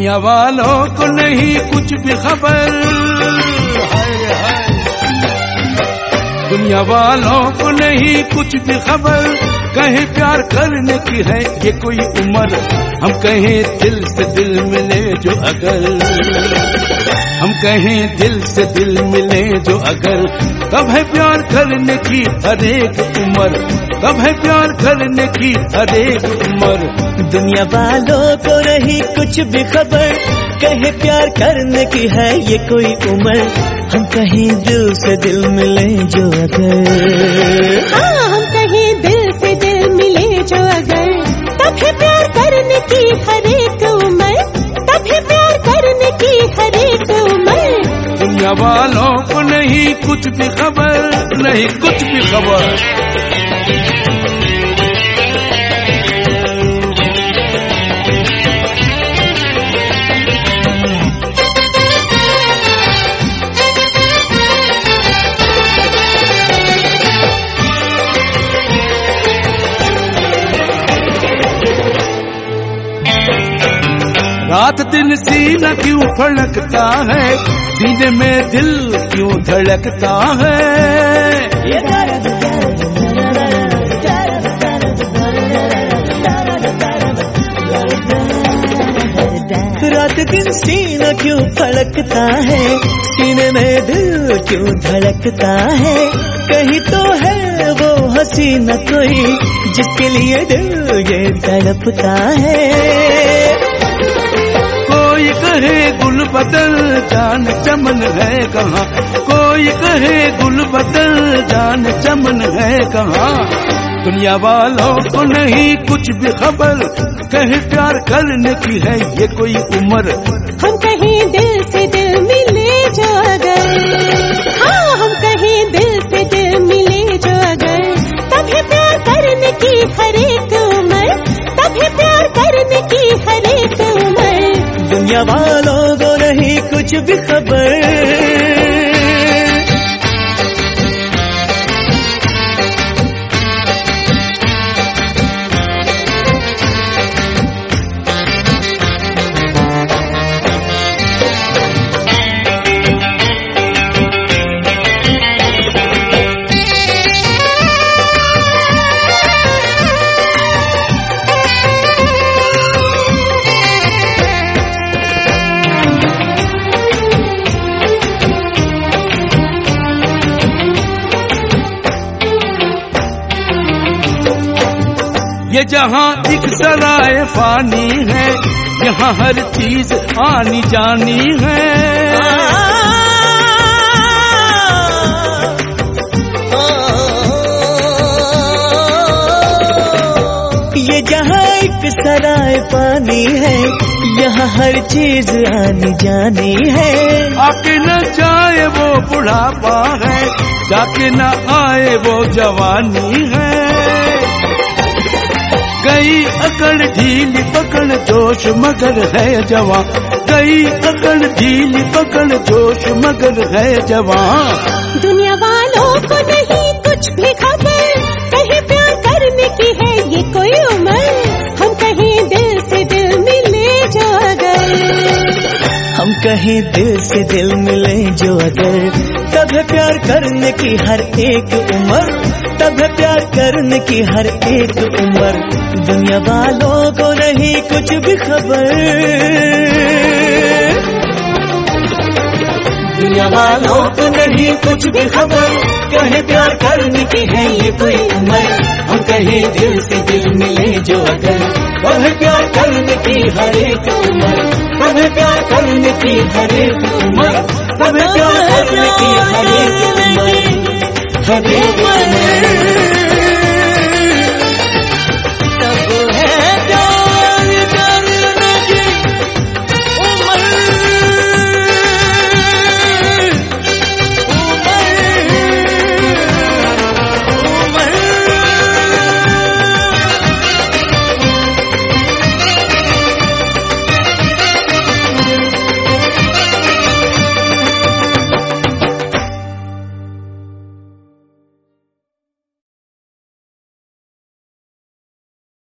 दुनिया वालों को नहीं कुछ भी खबर, दुनिया वालों को नहीं कुछ भी खबर, कहीं प्यार करने की है ये कोई उम्र, हम कहें दिल से दिल मिले जो अगर, हम कहें दिल से दिल मिले जो अगर, तब है प्यार करने की हर एक उम्र, तब है प्यार करने की हर एक उम्र। दुनिया वालों को नहीं कुछ भी खबर, कहे प्यार करने की है ये कोई उम्र, हम कहीं दिल से दिल मिले जो अगर, हाँ हम कहीं दिल से दिल मिले जो अगर, तब है प्यार करने की हर एक उम्र, तब है प्यार करने की हर एक उम्र। दुनिया वालों को नहीं कुछ भी खबर, नहीं कुछ भी खबर। रात दिन सीना क्यों फड़कता है, सीने में दिल क्यों धड़कता है, रात दिन सीना क्यों फड़कता है, सीने में दिल क्यों धड़कता है, कहीं तो है वो हसीना कोई जिसके लिए दिल ये तड़पता है। कोई कहे गुल बदल जान चमन है कहाँ, कोई कहे गुल बदल जान चमन है कहाँ, दुनिया वालों को नहीं कुछ भी खबर, कहे प्यार करने की है ये कोई उम्र, हम कहीं दिल से दिल मिले जो अगर, हाँ हम कहीं दिल से दिल मिले जो अगर, तब है प्यार करने की हर एक उम्र, तब है प्यार करने की हर एक उम्र। दुनिया वालों को नहीं कुछ भी खबर, ये जहाँ एक सराय फानी है, यहाँ हर चीज आनी जानी है, ये जहाँ एक सराय पानी है, यहाँ हर चीज आनी जानी है, आके न जाए वो बुढ़ापा है, जाके न आए वो जवानी है, गई अकड़ ढीली पकड़ जोश मगर है जवां, गई अकड़ ढीली पकड़ जोश मगर है जवां। दुनिया वालों को नहीं कुछ भी खबर, कहीं प्यार करने की है ये कोई उम्र, हम कहीं दिल से दिल मिले जो अगर, हम कहीं दिल से दिल मिले जो अगर, तब है प्यार करने की हर एक उम्र, तब है प्यार करने की हर एक उम्र। दुनिया वालों को नहीं कुछ भी खबर, दुनिया वालों को नहीं कुछ भी खबर, कहे प्यार करने की है ये कोई उम्र, हम कहीं दिल से दिल मिले जो अगर, वह प्यार करने की हर एक उम्र, वह प्यार करने की हर एक उम्र, वह प्यार करने की हर एक उम्र, हर एक उम्र।